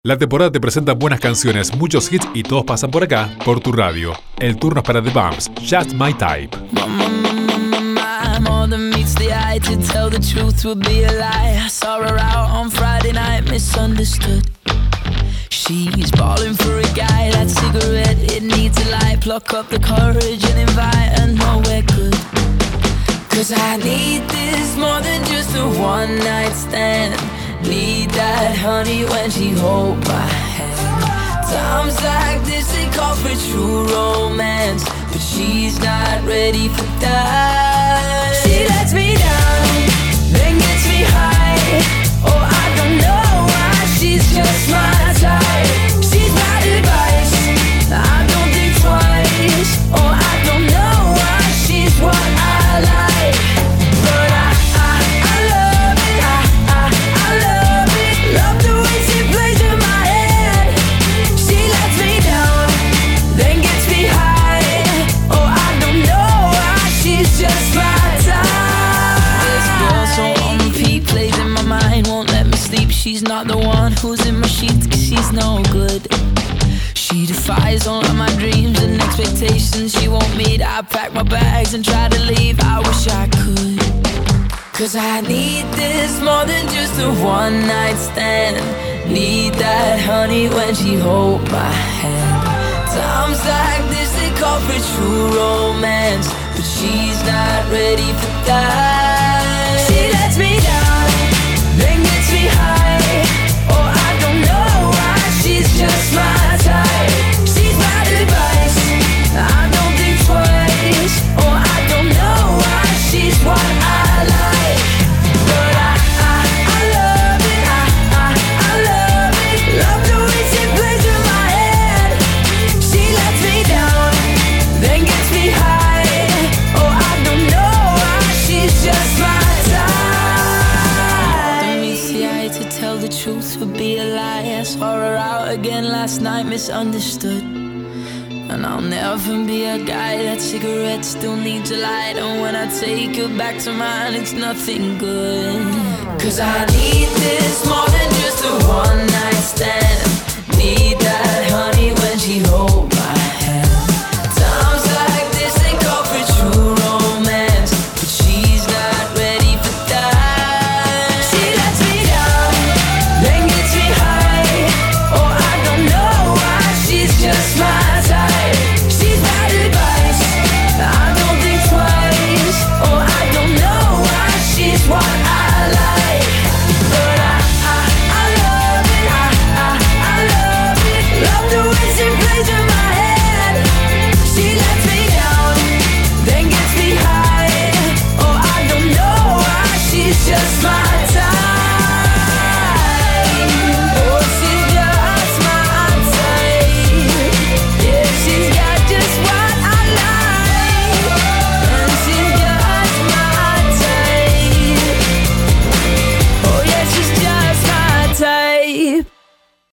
La temporada te presenta buenas canciones, muchos hits y todos pasan por acá, por tu radio. El turno es para The Bumps, Just My Type. More than meets the eye, to tell the truth would be a lie. I saw her out on Friday night, misunderstood. She's balling for a guy, that cigarette, it needs a light. Pluck up the courage and invite her nowhere good. Cause I need this more than just a one night stand. Need that honey when she hold my hand. Times like this they call for true romance, but she's not ready for that. She lets me down, then gets me high. Oh, I don't know why, she's just my type. She's my advice, I don't think twice. Oh, I don't know why, she's what I like. But I love it, I love it. Love the way she plays in my head. She lets me down, then gets me high. Oh, I don't know why, she's just my type. This girl so on repeat, plays in my mind, won't let me sleep. She's not the one who's in my sheets, cause she's no good. She defies all of my dreams and expectations she won't meet. I pack my bags and try to leave, I wish I could. Cause I need this more than just a one night stand. Need that honey when she hold my hand. Times like this they call for true romance, but she's not ready for that. She lets me down, then gets me high. Oh, I don't know why, she's just my type. She's my advice, I don't think twice. Oh, I don't know why, she's what I like. But I love it, I love it. Love the way she plays in my head. She lets me down, then gets me high. Oh, I don't know why, she's just my type. Don't meet the eye, to tell the truth would be a lie. I saw her out again last night, misunderstood. And I'll never be a guy that cigarette still needs a light. And when I take her back to mine, it's nothing good. Cause I need this more than just a one night stand.